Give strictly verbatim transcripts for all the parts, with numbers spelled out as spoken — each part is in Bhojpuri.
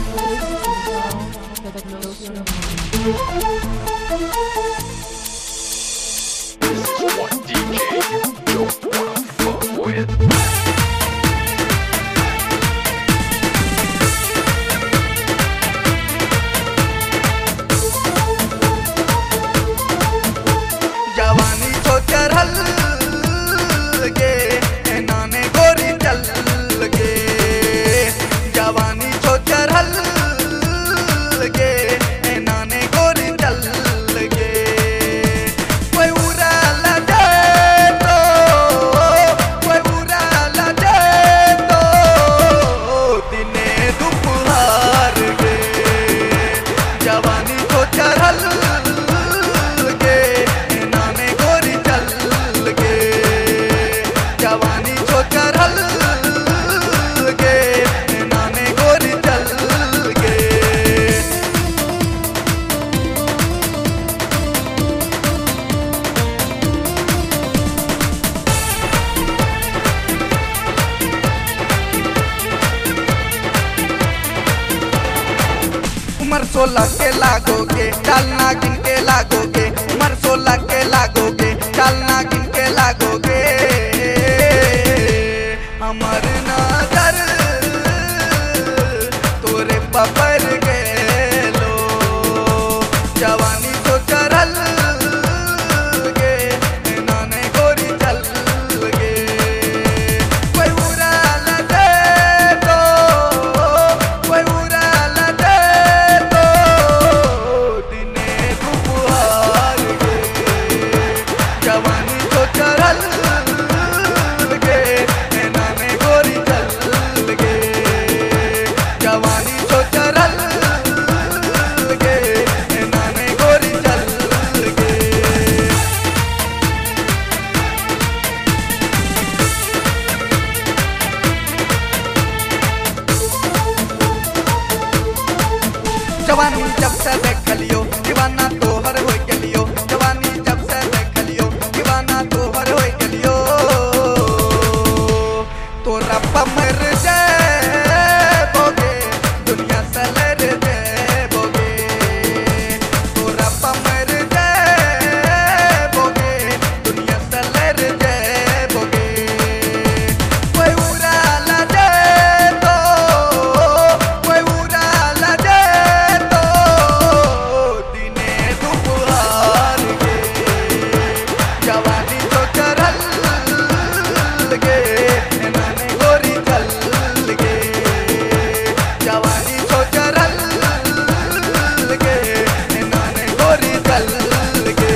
One D J you don't wanna fuck with. जवानी तो चढ़ल गे नाने गोरी चल गे जवानी तो चढ़ल गे नाने गोरी चल गे कोई उड़ा लगे तो कोई उड़ा लगे तो दिने दोपहर गे जवानी तो चढ़ल जवानी तो चढ़ल गे नाने गोरी चल गे उमर सोलह के लागोगे डालना गिन के लागोगे उमर सोलह के लागोगे डालना गिन के लागोगे हमर नजर तोरे पपर गेलो जवानी तो चढ़ल गे नाने गोरी चल गे कोई उड़ा लगे तो कोई उड़ा लगे तो दिने दोपहर गे जवानी तो चढ़ल जवानी तो चढ़ल गे नाने गोरी चल गे जवानी जब से देख लियो दीवाना तोहर हो गेलियो जवानी जब से देख लियो दीवाना तोहर हो गेलियो तोरा पमर जाबोगे दुनिया सलर देबोगे तोरा पमर जाबोगे दुनिया सलर देबोगे कोई उड़ा लगे तो कोई उड़ा लगे तो दिने दोपहर गे जवानी तो चढ़ल गे नाने गोरी चल गे जवानी तो चढ़ल गे नाने गोरी चल गे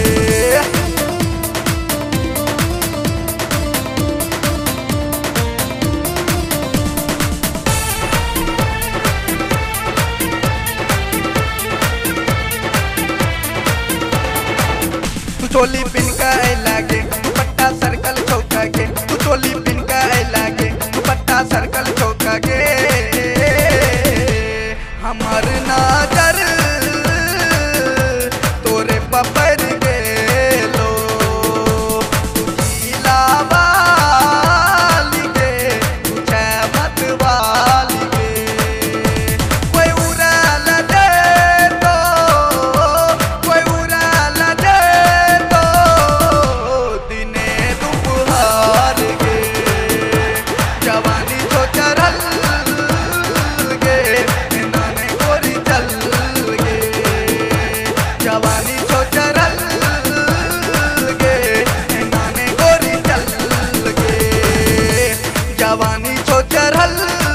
तू चोली पिन का लागे दुपट्टा सर्कल चौका के तू चोली पिन का लागे दुपट्टा सर्कल चौका के हमार नजर तोरे पपर गेलो तुझीला वाली गे तुझे मत वाली गे कोई उड़ा लगे तो कोई उड़ा लगे तो दिने दोपहर गे जवानी तो चढ़ल गे नाने गोरी चल गे जवानी तो चढ़ल गे नाने गोरी चल गे जवानी तो चढ़ल